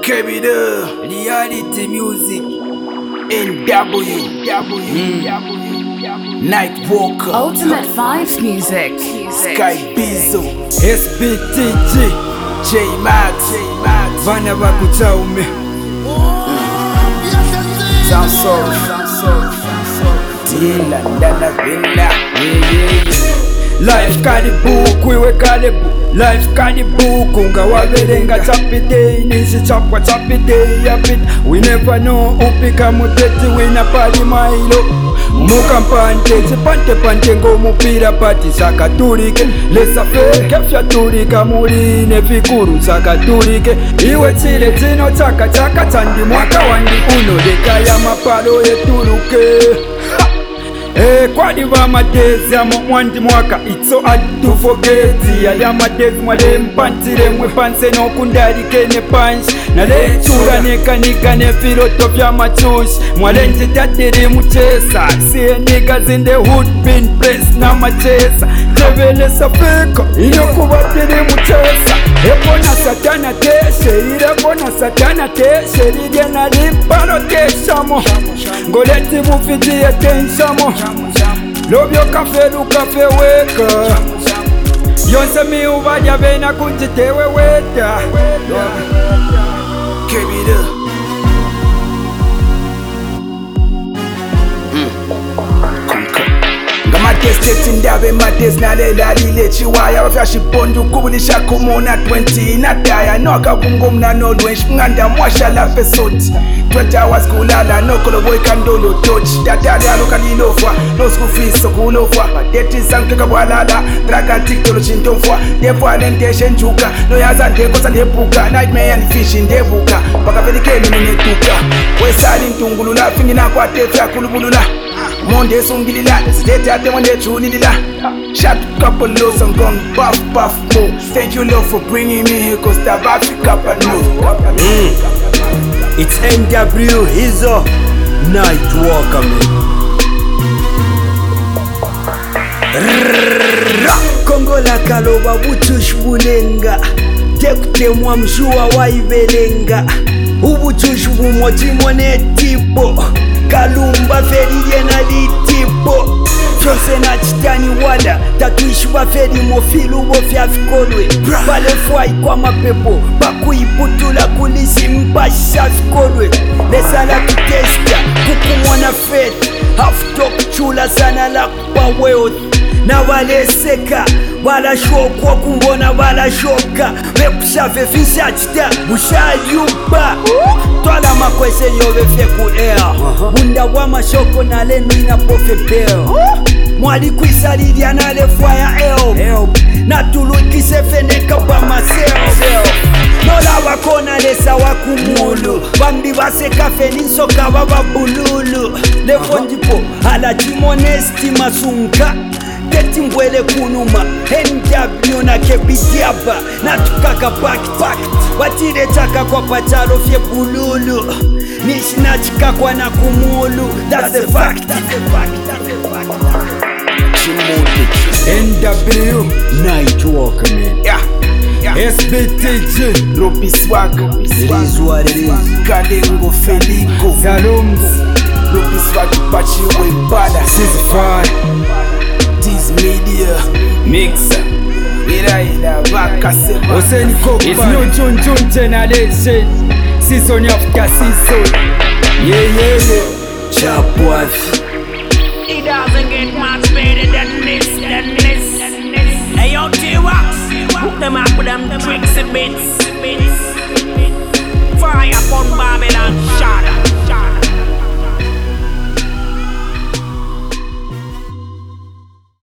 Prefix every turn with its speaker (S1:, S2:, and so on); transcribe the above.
S1: Kebida, Reality Music, NW, Nightwalker,
S2: Ultimate Vibes Music,
S1: Sky Bizo, SBTG, J Max, Vana Bakutaume, Sound Tila Ndana Villa, Life karibu, kwiwe karibu. Life karibu, kunga waberenga chapite. Nisi chapwa chapite, yapit. We never know, upika muteti, wina pari mailo. Muka mpante, chipante pante ngo mupira pati sakaturike. Lesa fe, kefya turika murine fikuru sakaturike. Iwe chile chino chaka chaka chandi mwaka wandi uno. Deka ya maparo yeturuke. Kwadi va madezi ya mwandi mwaka it's so hard to forget. Ya madezi mwale mpantire mwe panse no kundarike ne punch. Na le chura neka ne filoto vya machushi. Mwale njitatiri mchesa. See niggas in the hood been pressed na machesa. Tevele safeka iyo kubatiri mchesa. Ebona satana teshe, irebona satana teshe. Lidye na liparo teshamo. Ngoleti mufiti ya tenshamo. Love your cafe, look cafe weka. Yonse mi uvaja vena kunjitewe weta. Kebida. Testi ndabe madez na lela lile chiwaya wafyashi pondu kubulisha kumuna 20 inataya noka bungo mna no lwensh mnganda mwasha la fesoti 20 hours kulala no kolo boy kandolo touch datali aloka lilofwa no school fees so kulofwa deti sankeka bwalala dragon tiktok chintomfwa defwa lentation juka no yaza ndeko sandebuka nightmare and fish ndebuka paka velike nenetuka wesali ntungulula fingina kwa tefya kulubulula Monde sungilila, state at the one that you need. Shot couple lows and gone puff more. Thank you Lord for bringing me here, cause the Africa
S3: It's NW, he's a Nightwalker man. Kongo la kaloba butush bulenga. Tekute mwamshua waibelenga. Ubutush bumotimone tipo. Kalumba feri na litipo. Frose na chitani wada. Tatuishi wa feri mofilu bofya fikolwe. Bale fwai kwa mapepo. Baku iputula kulisi mpasha fikolwe. Lesala kutesta kukumwana feti. Half-talk chula sana la kwa wealth. Na wale seka wala shokwa kumbona wala shoka. Wekushave fisa chita bushayuba. Twala makwese yove feku air. Bunda wa mashoko na lenu ina pofe bell. Mwali kuisalidia na le fwaya help. Na tulu kisefeneka pa myself. Nola wakona lesa wakumulu. Bambi waseka feninso kawa wabululu. Lefondipo ala timonesti masunga. Teti mbwele kunuma NW na kebidiaba. Na tukaka pact watire chaka kwa pachalo fye bululu. Nishina chika kwa na kumulu. That's a fact.
S1: NW
S3: Nightwalker man.
S1: SBTG Ropi Swag.
S3: It is what it is.
S1: Kalengo Felico
S3: Salums.
S1: Ropi Swag Pachi Webada
S3: Sizify.
S1: This media mixer. Ila baka sema
S3: Oseni Kopa. It's no John generation. Season after season. Yeah. Chapwath.
S4: It doesn't get much better than this. Hey yo, T-Wax, hook them up with them tricks and bits.